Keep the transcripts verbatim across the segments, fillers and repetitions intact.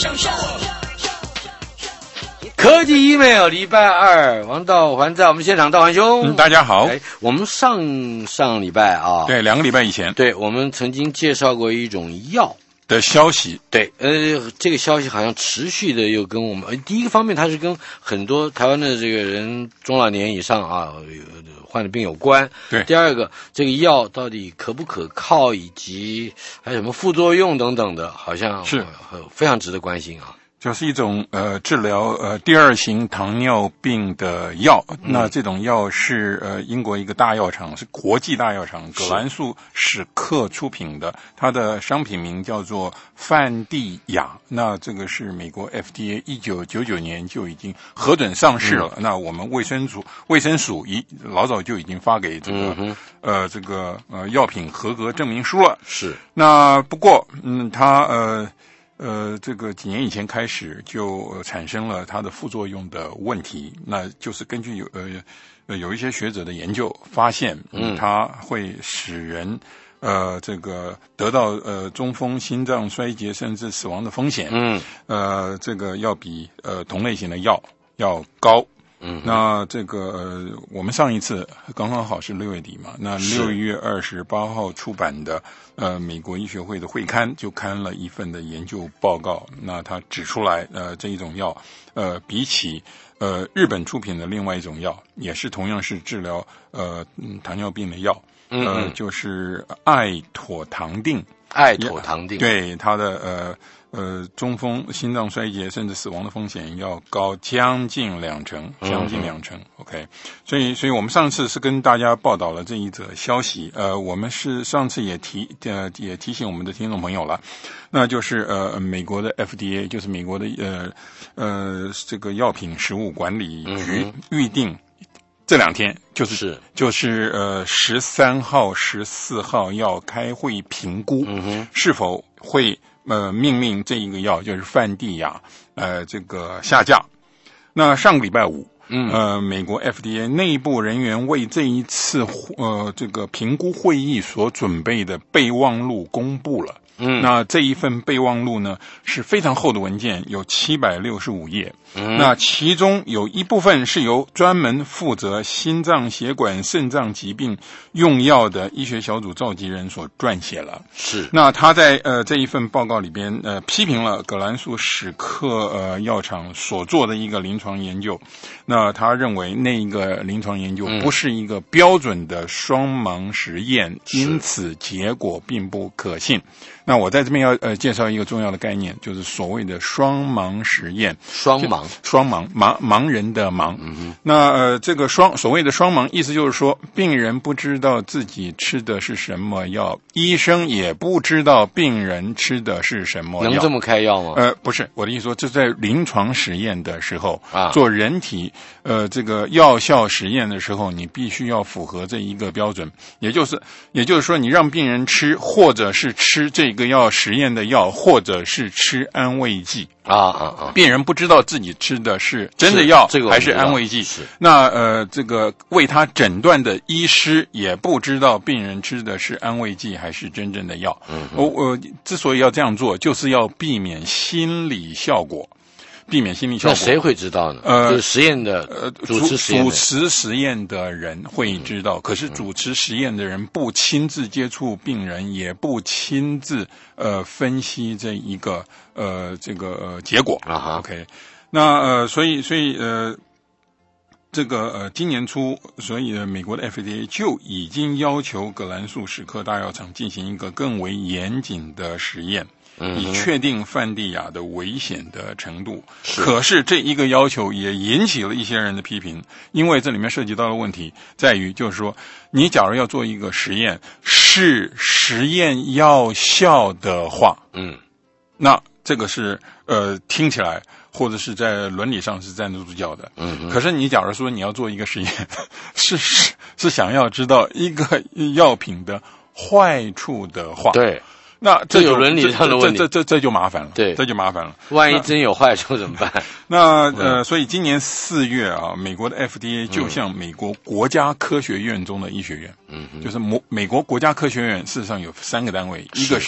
科技 email 礼拜二，王道环在我们现场，道环兄、 嗯，大家好。 哎，我们上上礼拜啊， 对，两个礼拜以前， 对我们曾经介绍过一种药的消息。 对，呃，这个消息好像持续的又跟我们，呃，第一个方面它是跟很多台湾的这个人中老年以上啊患的病有关。 对， 第二个，这个药到底可不可靠，以及还有什么副作用等等的，好像是非常值得关心啊。 就是一种呃治疗呃第二型糖尿病的药，嗯、那这种药是呃英国一个大药厂，是国际大药厂葛兰素史克出品的，它的商品名叫做范地雅。那这个是美国 F D A 一九九九年就已经核准上市了。嗯、那我们卫生署卫生署一老早就已经发给这个、嗯、呃这个呃药品合格证明书了。 是。那不过嗯它呃。呃，这个几年以前开始就、呃、产生了它的副作用的问题，那就是根据有呃呃有一些学者的研究发现，嗯，它会使人呃这个得到呃中风、心脏衰竭甚至死亡的风险，嗯，呃，这个要比呃同类型的药要高。嗯，那这个呃，我们上一次刚刚好是六月底嘛，那六月二十八号出版的呃美国医学会的会刊就刊了一份的研究报告，那它指出来呃这一种药呃比起呃日本出品的另外一种药，也是同样是治疗呃、嗯、糖尿病的药，嗯呃就是艾妥糖定， 艾妥糖定， 对它的呃。呃，中风、心脏衰竭甚至死亡的风险要高将近两成，将近两成。嗯、OK， 所以，所以我们上次是跟大家报道了这一则消息。呃，我们是上次也提呃也提醒我们的听众朋友了，那就是呃美国的 F D A， 就是美国的呃呃这个药品食物管理局预定这两天就是是就是呃十三号、十四号要开会评估，嗯哼，是否会。呃，命令这一个药就是范地雅，呃，这个下架。那上个礼拜五，嗯，呃，美国 F D A 内部人员为这一次呃这个评估会议所准备的备忘录公布了。嗯，那这一份备忘录呢是非常厚的文件，有七百六十五页。嗯，那其中有一部分是由专门负责心脏血管肾脏疾病用药的医学小组召集人所撰写了。 是， 那他在呃这一份报告里边呃批评了葛兰素史克呃药厂所做的一个临床研究。那他认为那一个临床研究不是一个标准的双盲实验，嗯、因此结果并不可信。那我在这边要呃介绍一个重要的概念，就是所谓的双盲实验。 双盲， 双盲，盲盲人的盲。嗯哼。那呃这个双所谓的双盲，意思就是说，病人不知道自己吃的是什么药，医生也不知道病人吃的是什么药。 能这么开药吗？ 呃，不是，我的意思说，这在临床实验的时候啊，做人体呃这个药效实验的时候，你必须要符合这一个标准，也就是也就是说，你让病人吃，或者是吃这个药实验的药，或者是吃安慰剂啊啊啊！ 病人不知道自己吃的是真的药还是安慰剂， 是那呃这个为他诊断的医师也不知道病人吃的是安慰剂还是真正的药。嗯，我我之所以要这样做，就是要避免心理效果。避免心理效果， 那谁会知道呢？呃，就是实验的呃主持实验主持实验的人会知道，嗯、可是主持实验的人不亲自接触病人，嗯、也不亲自呃分析这一个呃这个呃结果啊哈。OK， 那呃所以所以呃这个呃今年初，所以、呃、美国的 F D A 就已经要求葛兰素史克大药厂进行一个更为严谨的实验。以确定范地雅的危险的程度。可是这一个要求也引起了一些人的批评，因为这里面涉及到的问题在于，就是说，你假如要做一个实验，是实验药效的话，嗯，那这个是呃听起来或者是在伦理上是站得住脚的，嗯。可是你假如说你要做一个实验，是是是想要知道一个药品的坏处的话， 对。 那这有伦理上的问题， 这这这这就麻烦了， 对， 这就麻烦了。 万一真有坏处怎么办？ 那呃，所以今年四月啊，美国的 F D A 就向美国国家科学院中的医学院，嗯，就是美美国国家科学院，事实上有三个单位，一个是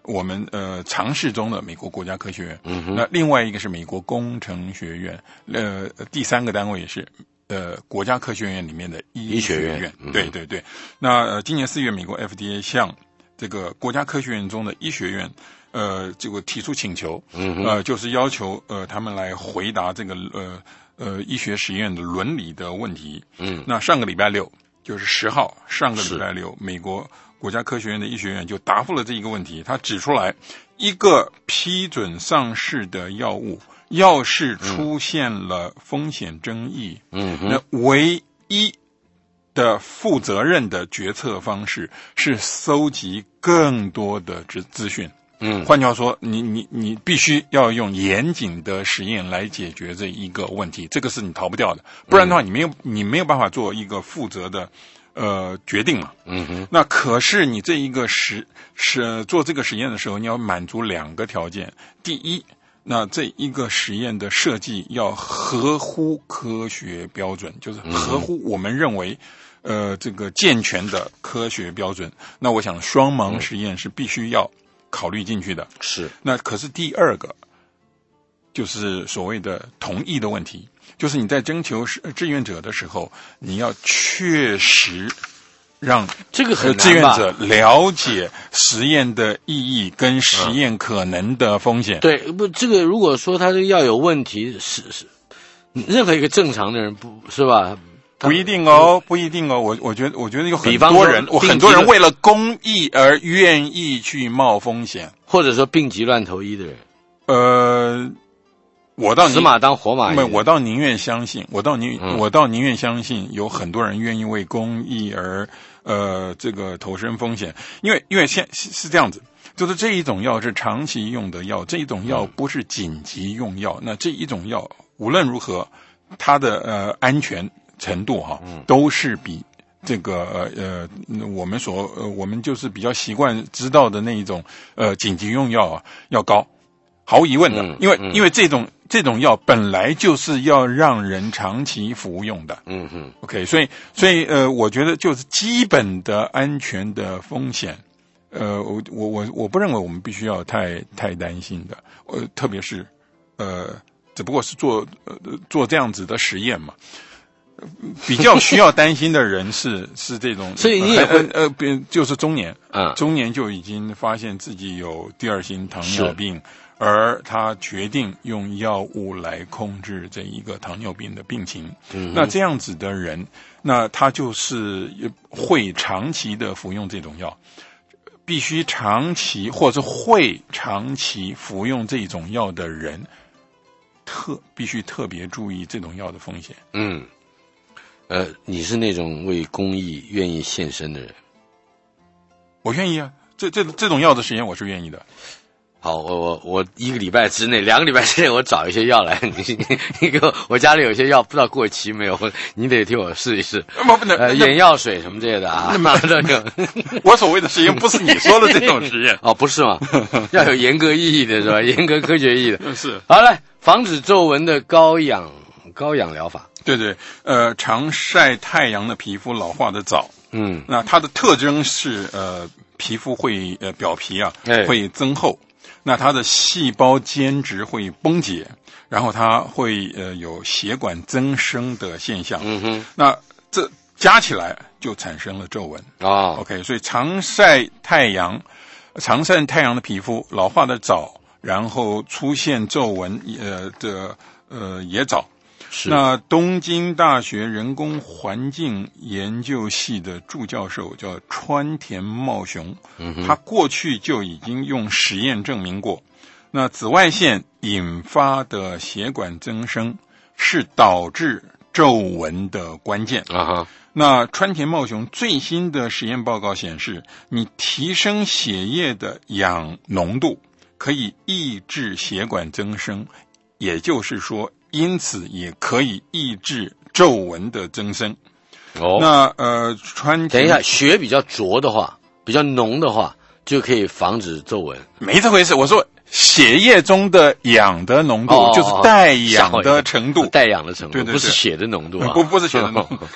我们呃常识中的美国国家科学院， 嗯哼， 那另外一个是美国工程学院，呃，第三个单位是呃国家科学院里面的医学院。 医学院嗯、 对对对。那呃今年四月，美国 F D A 向这个国家科学院中的医学院，呃，这个提出请求， 嗯呃，就是要求呃他们来回答这个呃呃医学实验的伦理的问题。 嗯， 那上个礼拜六就是十号，上个礼拜六，美国国家科学院的医学院就答复了这一个问题。他指出来，一个批准上市的药物，要是出现了风险争议， 嗯， 那唯一的负责任的决策方式是搜集更多的资资讯。 嗯， 换句话说，你你你必须要用严谨的实验来解决这一个问题，这个是你逃不掉的。不然的话，你没有你没有办法做一个负责的呃决定嘛。 嗯哼。 那可是你这一个实是做这个实验的时候，你要满足两个条件。第一，那这一个实验的设计要合乎科学标准，就是合乎我们认为。呃，这个健全的科学标准，那我想双盲实验是必须要考虑进去的。 是。 那可是第二个，就是所谓的同意的问题，就是你在征求志愿者的时候，你要确实让这个很志愿者了解实验的意义跟实验可能的风险。 嗯、对，不，这个如果说他这个药有问题，是是任何一个正常的人不是吧？ 不一定哦，不一定哦。我我觉得，我觉得有很多人，我很多人为了公益而愿意去冒风险， 或者说病急乱投医的人。 呃，我倒死马当活马医， 我倒宁愿相信，我倒宁、嗯、我倒宁愿相信有很多人愿意为公益而呃这个投身风险，因为因为现是这样子。就是这一种药是长期用的药，这一种药不是紧急用药。嗯、那这一种药无论如何，它的呃安全程度哈，都是比这个呃我们所呃我们就是比较习惯知道的那一种呃紧急用药啊要高，毫无疑问的， 嗯、 因为、 嗯、 因为这种这种药本来就是要让人长期服用的， 嗯哼 ，OK， 所以所以呃我觉得就是基本的安全的风险，呃我我我我不认为我们必须要太太担心的，呃特别是呃只不过是做呃做这样子的实验嘛。比较需要担心的人是是这种， 所以你也会呃呃，就是中年啊， 中年就已经发现自己有第二型糖尿病，而他决定用药物来控制这一个糖尿病的病情。嗯，那这样子的人，那他就是会长期的服用这种药，必须长期或者会长期服用这种药的人，特必须特别注意这种药的风险。 嗯。呃，你是那种为公益愿意献身的人， 我愿意啊。这这这种药的实验，我是愿意的。 好，我我我一个礼拜之内，两个礼拜之内，我找一些药来，你你你给我，我家里有些药不知道过期没有，你得替我试一试。 不不能， 呃，眼药水什么之类的啊。 那么那个，我所谓的实验不是你说的这种实验哦，不是吗？要有严格意义的是吧？严格科学意义的。 是。 好来，防止皱纹的高氧高氧疗法。 对对，呃，常晒太阳的皮肤老化的早， 嗯， 那它的特征是呃，皮肤会呃表皮啊、哎、会增厚，那它的细胞间质会崩解，然后它会呃有血管增生的现象， 嗯哼， 那这加起来就产生了皱纹啊、哦。 OK， 所以常晒太阳，常晒太阳的皮肤老化的早，然后出现皱纹呃的呃也早。那东京大学人工环境研究系的助教授叫川田茂雄， 嗯、 他过去就已经用实验证明过，那紫外线引发的血管增生是导致皱纹的关键。 啊哈， 那川田茂雄最新的实验报告显示，你提升血液的氧浓度可以抑制血管增生，也就是说因此也可以抑制皱纹的增生。 哦， 那呃，川等一下，血比较浊的话，比较浓的话，就可以防止皱纹。 没这回事，我说血液中的氧的浓度， 哦、 就是带氧的程度， 带氧的程度， 对对对， 不是血的浓度、啊， 不不是血的浓度。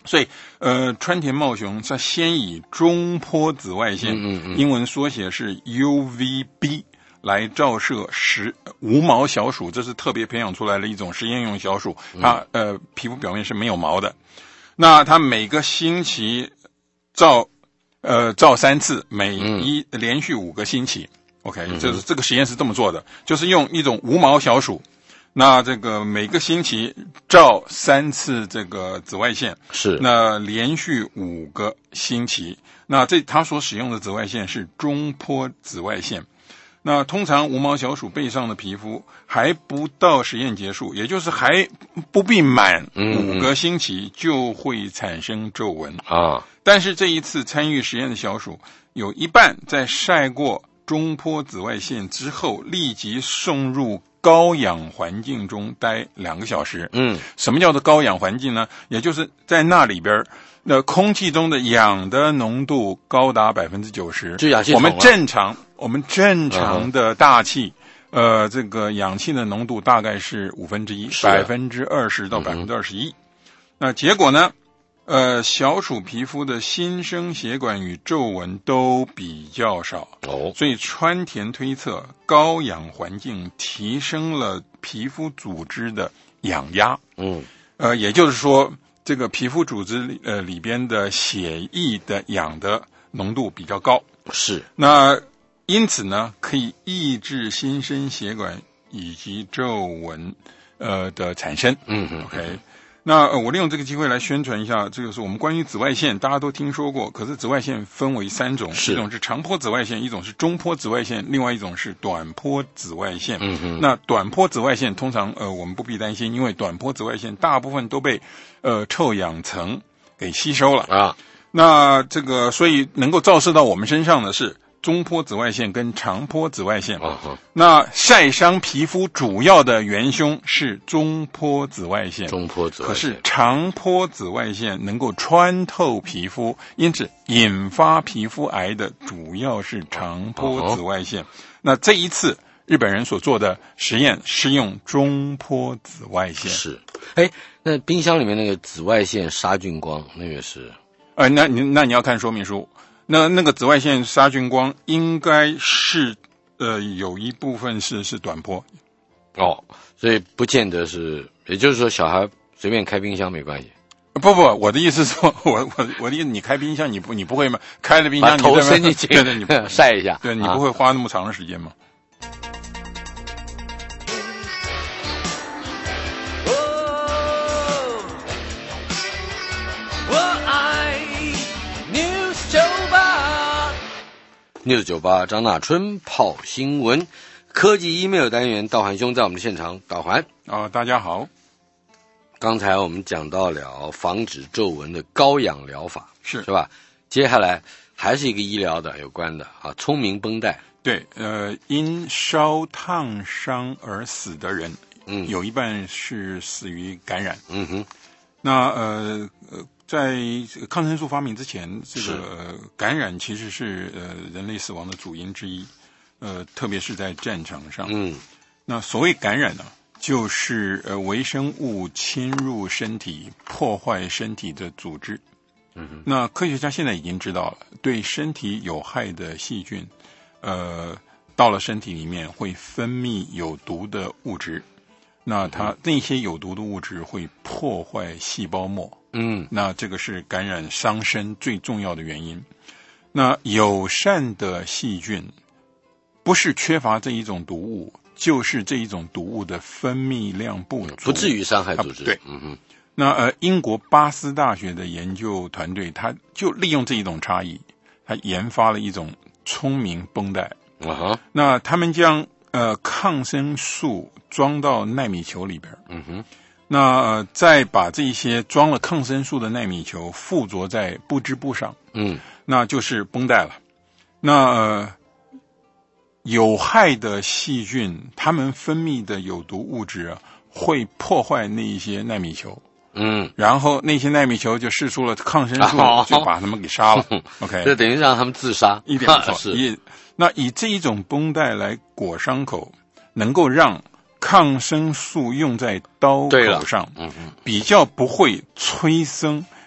所以，呃，川田茂雄他先以中波紫外线， 嗯嗯英文缩写是 U V B 来照射实无毛小鼠，这是特别培养出来的一种实验用小鼠，它呃皮肤表面是没有毛的。那它每个星期照呃照三次，每一、嗯、连续五个星期。OK， 就是这个实验是这么做的，就是用一种无毛小鼠。那这个每个星期照三次这个紫外线， 是那连续五个星期，那这他所使用的紫外线是中波紫外线。那通常无毛小鼠背上的皮肤还不到实验结束，也就是还不必满五个星期就会产生皱纹啊。 但是这一次参与实验的小鼠有一半在晒过中波紫外线之后立即送入高氧环境中待两个小时。 嗯， 什么叫做高氧环境呢？也就是在那里边，那空气中的氧的浓度高达百分之九十。 就氧气筒啊。 我们正常，我们正常的大气，嗯、呃，这个氧气的浓度大概是五分之一，百分之二十到百分之二十一。那结果呢？呃，小鼠皮肤的新生血管与皱纹都比较少， 哦， 所以川田推测高氧环境提升了皮肤组织的氧压， 嗯， 呃，也就是说，这个皮肤组织呃里边的血液的氧的浓度比较高， 是， 那因此呢，可以抑制新生血管以及皱纹呃的产生， 嗯嗯 ，OK。那、呃、我利用这个机会来宣传一下，这个是我们关于紫外线，大家都听说过。可是紫外线分为三种，一种是长波紫外线，一种是中波紫外线，另外一种是短波紫外线。 嗯哼。 那短波紫外线通常呃我们不必担心，因为短波紫外线大部分都被呃臭氧层给吸收了啊。 那这个所以能够照射到我们身上的是中波紫外线跟长波紫外线。 啊、 那晒伤皮肤主要的元凶是中波紫外线。 中波紫外线。 可是长波紫外线能够穿透皮肤，因此引发皮肤癌的主要是长波紫外线。啊、那这一次日本人所做的实验是用中波紫外线。 是。哎，那冰箱里面那个紫外线杀菌光那个是？ 呃，那你那你要看说明书。那那个紫外线杀菌光应该是呃有一部分是是短波哦，所以不见得是，也就是说小孩随便开冰箱没关系。 不不，我的意思是说，我我我的意思，你开冰箱你不你不会吗？开了冰箱把头伸进去， 对对，你晒一下， 对你不会花那么长的时间吗？ News 九八张大春泡新闻科技 email 单元，道环兄在我们的现场。道环啊、哦，大家好。 刚才我们讲到了防止皱纹的高氧疗法， 是是吧？接下来还是一个医疗的有关的啊，聪明绷带。 对，呃，因烧烫伤而死的人， 嗯， 有一半是死于感染。 嗯哼， 那呃呃。在抗生素发明之前，这个、呃、感染其实是呃人类死亡的主因之一，呃，特别是在战场上。 嗯， 那所谓感染呢，就是呃微生物侵入身体，破坏身体的组织。 嗯哼， 那科学家现在已经知道了，对身体有害的细菌，呃，到了身体里面会分泌有毒的物质。那它那些有毒的物质会破坏细胞膜， 嗯， 那这个是感染伤身最重要的原因。那友善的细菌不是缺乏这一种毒物，就是这一种毒物的分泌量不足， 不至于伤害组织。 啊、对， 嗯哼。 那呃，英国巴斯大学的研究团队，他就利用这一种差异，他研发了一种聪明绷带。 啊哈， 那他们将呃抗生素装到奈米球里边， 嗯哼， 那、呃、再把这些装了抗生素的奈米球附着在布织布上， 嗯， 那就是绷带了。那、呃、有害的细菌，它们分泌的有毒物质啊，会破坏那一些奈米球， 嗯， 然后那些奈米球就释出了抗生素， 哦、 就把它们给杀了。OK， 这等于让他们自杀， 一点不错。 是以那以这一种绷带来裹伤口，能够让抗生素用在刀口上， 嗯嗯， 比较不会催生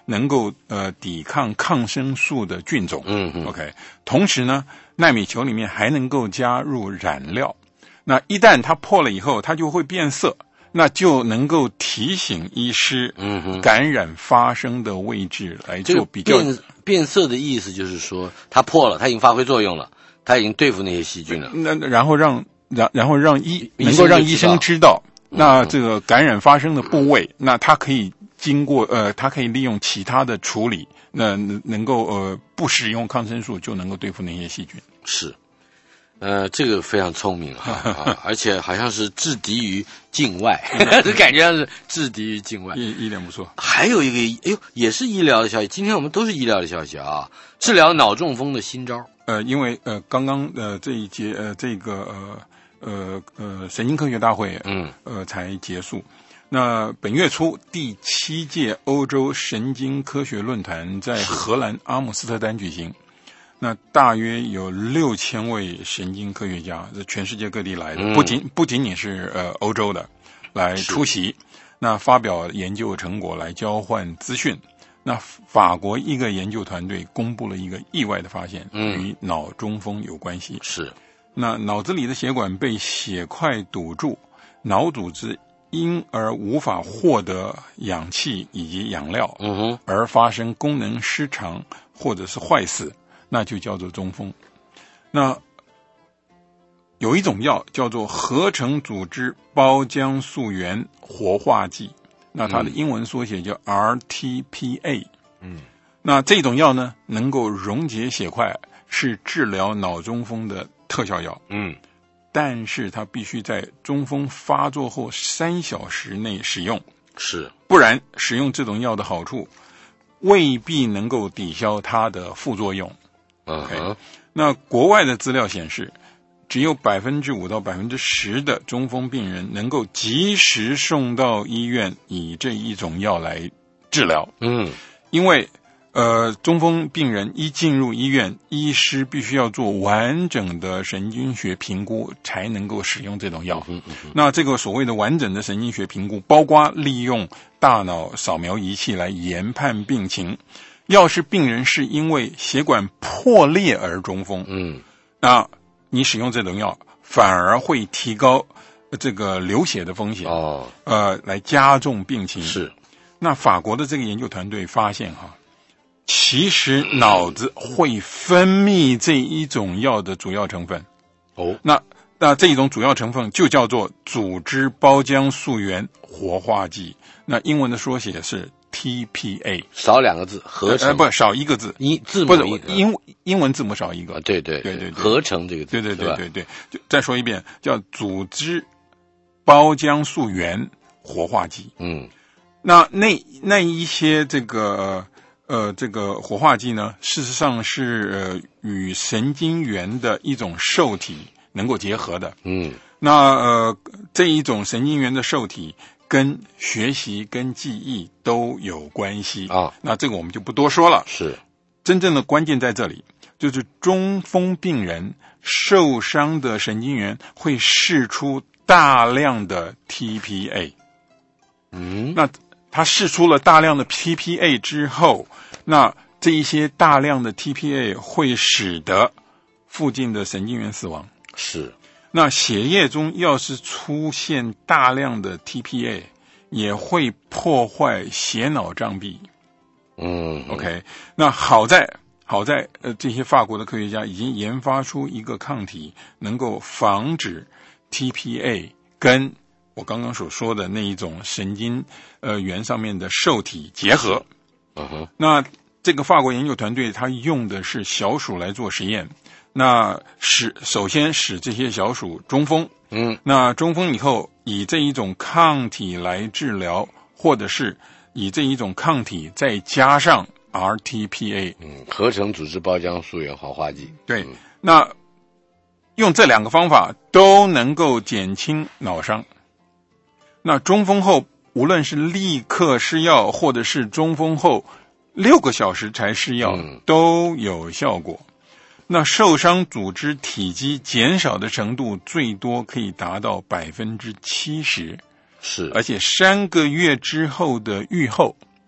能够呃抵抗抗生素的菌种。 嗯嗯 ，OK。同时呢，奈米球里面还能够加入染料，那一旦它破了以后，它就会变色。那就能够提醒医师感染发生的位置来做比较。 这个、变变色的意思就是说，它破了，它已经发挥作用了，它已经对付那些细菌了。 那然后让然然后让医能够让医生知道，那这个感染发生的部位，嗯、那它可以经过呃，它可以利用其他的处理，那能够呃不使用抗生素就能够对付那些细菌。 是。呃，这个非常聪明哈、啊，而且好像是制敌于境外，感觉像是制敌于境外， 一一点不错。 还有一个，哎呦，也是医疗的消息。今天我们都是医疗的消息啊，治疗脑中风的新招。 呃，因为呃，刚刚呃这一节呃这个呃呃呃神经科学大会，嗯，呃才结束。那本月初第七届欧洲神经科学论坛在荷兰阿姆斯特丹举行。那大约有六千位神经科学家，这全世界各地来的，嗯、不仅不仅仅是呃欧洲的来出席，那发表研究成果来交换资讯。那法国一个研究团队公布了一个意外的发现，嗯、与脑中风有关系。 是， 那脑子里的血管被血块堵住，脑组织因而无法获得氧气以及养料，嗯哼，而发生功能失常或者是坏死。那就叫做中风。那有一种药叫做合成组织胞浆素原活化剂，那它的英文缩写叫 R T P A。嗯，那这种药呢，能够溶解血块，是治疗脑中风的特效药。嗯，但是它必须在中风发作后三小时内使用， 是， 不然使用这种药的好处未必能够抵消它的副作用。OK， uh-huh. 那国外的资料显示，只有百分之五到百分之十的中风病人能够及时送到医院，以这一种药来治疗。嗯，因为呃，中风病人一进入医院，医师必须要做完整的神经学评估，才能够使用这种药。嗯嗯嗯、那这个所谓的完整的神经学评估，包括利用大脑扫描仪器来研判病情。要是病人是因为血管破裂而中风，嗯，那你使用这种药反而会提高这个流血的风险，哦，呃，来加重病情。 是， 那法国的这个研究团队发现哈，其实脑子会分泌这一种药的主要成分，哦，那那这一种主要成分就叫做组织胞浆素原活化剂，那英文的缩写是T P A， 少两个字，合成、 呃、不少一个字， 一字母不是英英文字母少一个， 啊、对对对对对， 合成这个字， 对对对对对，就再说一遍，叫组织胞浆素原活化剂。嗯，那那那一些这个呃这个活化剂呢，事实上是呃与神经元的一种受体能够结合的。嗯，那呃这一种神经元的受体跟学习跟记忆都有关系啊，那这个我们就不多说了。 是， 真正的关键在这里，就是中风病人受伤的神经元会释出大量的 T P A。嗯，那他释出了大量的 T P A 之后，那这一些大量的 T P A 会使得附近的神经元死亡。 是。 那血液中要是出现大量的 T P A， 也会破坏血脑障壁。嗯 ，OK， 那好在好在呃，这些法国的科学家已经研发出一个抗体，能够防止 T P A 跟我刚刚所说的那一种神经呃元上面的受体结合。嗯哼，那这个法国研究团队他用的是小鼠来做实验。那使首先使这些小鼠中风，嗯，那中风以后以这一种抗体来治疗，或者是以这一种抗体再加上 R T P A， 嗯，合成组织胞浆素原活化剂。 对，嗯、那用这两个方法都能够减轻脑伤。那中风后，无论是立刻施药，或者是中风后六个小时才施药，嗯、都有效果。那受伤组织体积减少的程度最多可以达到百分之七十， 是， 而且三个月之后的愈后，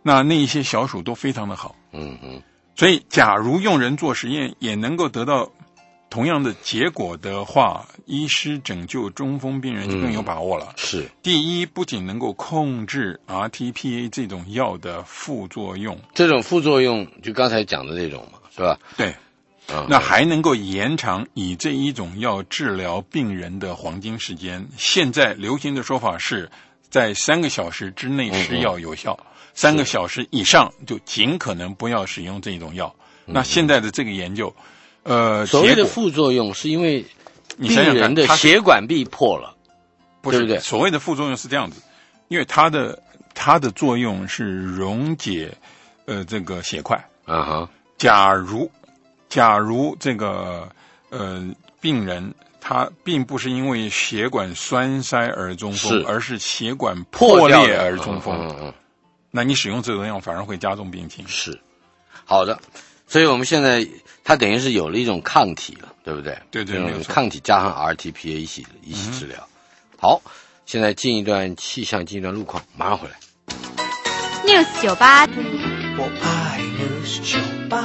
那那一些小鼠都非常的好。 嗯嗯， 所以假如用人做实验也能够得到同样的结果的话，医师拯救中风病人就更有把握了。 嗯、是，第一，不仅能够控制 R T P A 这种药的副作用， 这种副作用就刚才讲的这种嘛，是吧？ 对。那还能够延长以这一种药治疗病人的黄金时间。现在流行的说法是在三个小时之内吃药有效，嗯、三个小时以上就尽可能不要使用这种药。嗯、那现在的这个研究，呃， 所谓的副作用是因为病人的血管壁破了， 不是对不对？ 所谓的副作用是这样子，因为它的它的作用是溶解呃这个血块。 啊哈， 假如。假如这个呃病人他并不是因为血管栓塞而中风，而是血管破裂而中风，嗯嗯嗯，那你使用这种药反而会加重病情。 是，好的，所以我们现在它等于是有了一种抗体了，对不对？ 对对，没有错。 抗体加上 R T P A 一起一起治疗。嗯、好，现在进一段气象，进一段路况，马上回来。 News 九八， 我爱 News 九八。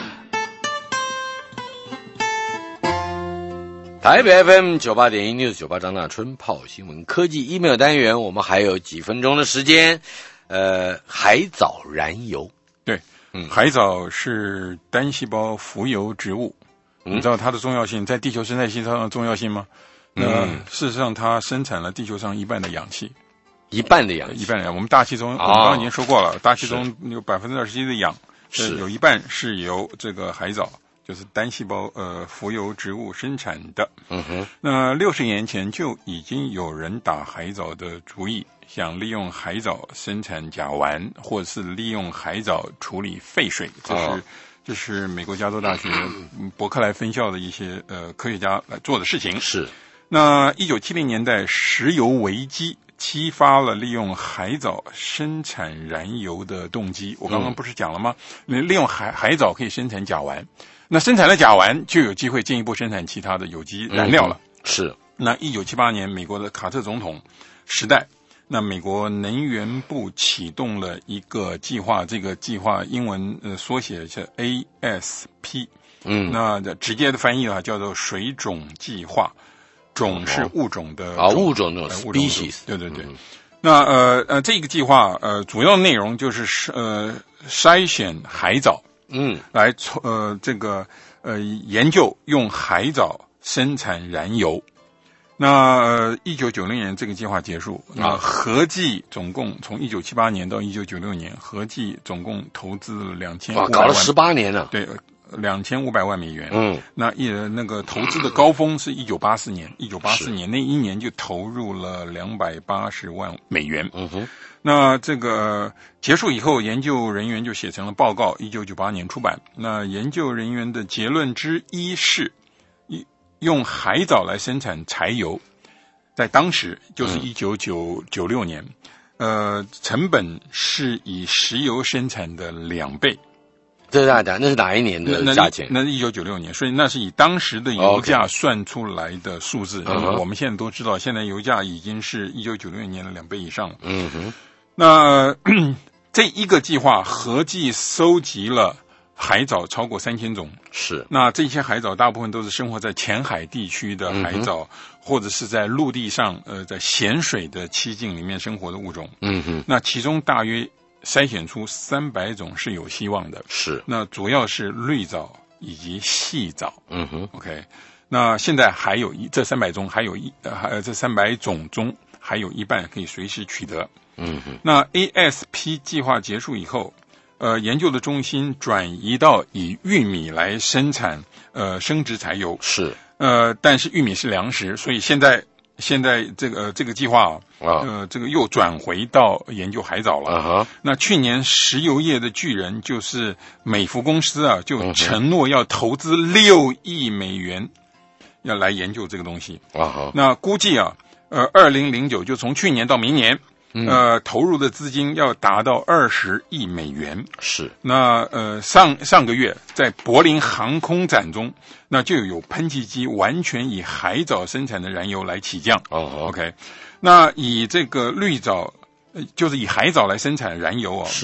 台北 F M 九八点一 News 九八张大春泡新闻科技 email 单元，我们还有几分钟的时间。呃，海藻燃油， 对，嗯，海藻是单细胞浮游植物，嗯、你知道它的重要性，在地球生态系上的重要性吗？那、嗯、事实上，它生产了地球上一半的氧气， 一半的氧气， 一半的氧。我们大气中，哦、我们刚刚已经说过了，大气中有百分之二十一的氧， 是有一半是由这个海藻。就是单细胞呃浮游植物生产的。 嗯哼。 那六十年前就已经有人打海藻的主意，想利用海藻生产甲烷，或者是利用海藻处理废水。这是、哦、这是美国加州大学伯克莱分校的一些呃科学家来做的事情。 是。 那一九七零年代石油危机激发了利用海藻生产燃油的动机。我刚刚不是讲了吗？嗯、利用海海藻可以生产甲烷。那生产了甲烷，就有机会进一步生产其他的有机燃料了。 嗯、是。 那一九七八年，美国的卡特总统时代，那美国能源部启动了一个计划，这个计划英文呃缩写是 A S P。 嗯。 那直接的翻译啊，叫做水种计划。种是物种的啊，物种的 species。 对对对。嗯、那呃呃，这个计划呃主要内容就是呃筛选海藻。 嗯， 来呃这个呃研究用海藻生产燃油。那呃一九九六年这个计划结束，那合计总共从一九七八年到一九九六年，合计总共投资了两千五百万， 搞了十八年了。 对，两千五百万美元。 嗯， 那一那个投资的高峰是一九八四年，一九八四年那一年就投入了两百八十万美元。 嗯哼。 那这个结束以后，研究人员就写成了报告，一九九八年出版。那研究人员的结论之一是，用海藻来生产柴油，在当时就是一九九六年，嗯、呃，成本是以石油生产的两倍。 这是哪？那是哪一年的价钱？ 那是一九九六年，所以那是以当时的油价算出来的数字。 嗯、 我们现在都知道，现在油价已经是一九九六年的两倍以上了。 嗯哼。 那这一个计划合计收集了海藻超过三千种。 是。 那这些海藻大部分都是生活在浅海地区的海藻，嗯、或者是在陆地上呃在咸水的栖境里面生活的物种。 嗯哼。 那其中大约筛选出三百种是有希望的。 是。 那主要是绿藻以及细藻。 嗯哼。 OK。那现在还有一这三百中还有一呃还这三百种中还有一半可以随时取得。 嗯哼。 那 A S P 计划结束以后，呃，研究的中心转移到以玉米来生产呃生质柴油。 是。 呃，但是玉米是粮食，所以现在现在这个、呃、这个计划啊，呃，这个又转回到研究海藻了。 啊哈。 那去年石油业的巨人就是美孚公司啊，就承诺要投资六亿美元，要来研究这个东西。 啊哈。 那估计啊，呃，二零零九就从去年到明年。 嗯、 呃，投入的资金要达到二十亿美元。 是。 那呃，上上个月在柏林航空展中，那就有喷气机完全以海藻生产的燃油来起降。 哦 ，OK。那以这个绿藻，呃，就是以海藻来生产燃油哦。 是。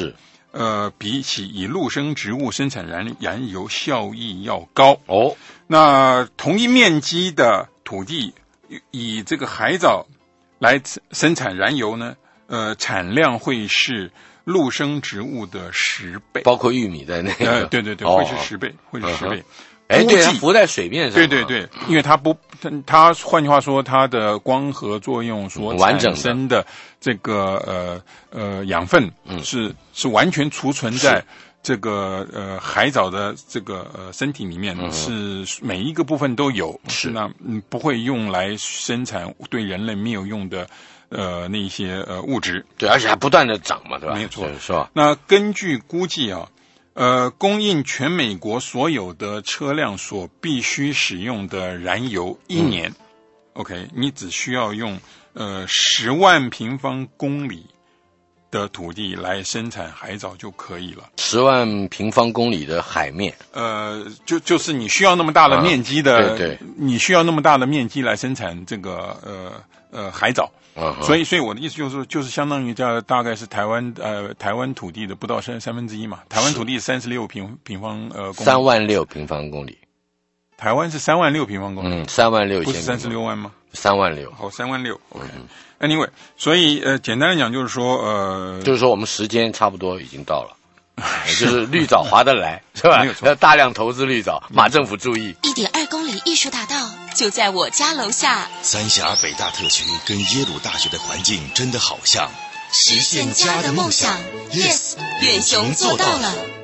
呃，比起以陆生植物生产燃燃油效益要高哦。 那同一面积的土地，以这个海藻来生产燃油呢，呃，产量会是陆生植物的十倍， 包括玉米在内。 呃，对对对， 哦、 会是十倍，会是十倍。 哎，对，它浮在水面上。 对对对，因为它不，它换句话说，它的光合作用所产生的这个呃呃养分是、嗯、是完全储存在这个呃海藻的这个呃身体里面，嗯、是每一个部分都有，是那嗯不会用来生产对人类没有用的呃那些呃物质。 对，而且还不断的长嘛，对吧？ 没错， 是吧？ 那根据估计啊。呃，供应全美国所有的车辆所必须使用的燃油，一年、嗯、，OK， 你只需要用呃十万平方公里的土地来生产海藻就可以了。 十万平方公里的海面， 呃，就就是你需要那么大的面积的，啊、 对对， 你需要那么大的面积来生产这个呃呃海藻。Uh huh. 所以，所以我的意思就是，就是相当于这大概是台湾呃台湾土地的不到三三分之一嘛。台湾土地三十六平平方呃公里， 三万六平方公里。 台湾是三万六平方公里， 嗯，三万六千， 不是三十六万吗？ 三万六， 好，三万六。OK，Anyway，、嗯、所以呃，简单的讲就是说呃， 就是说我们时间差不多已经到了。就是绿藻划得来，是吧？ 没有错， 要大量投资绿藻，马政府注意。 一点二公里艺术大道就在我家楼下。 三峡北大特区跟耶鲁大学的环境真的好像。 实现家的梦想 ，Yes， 远雄做到了。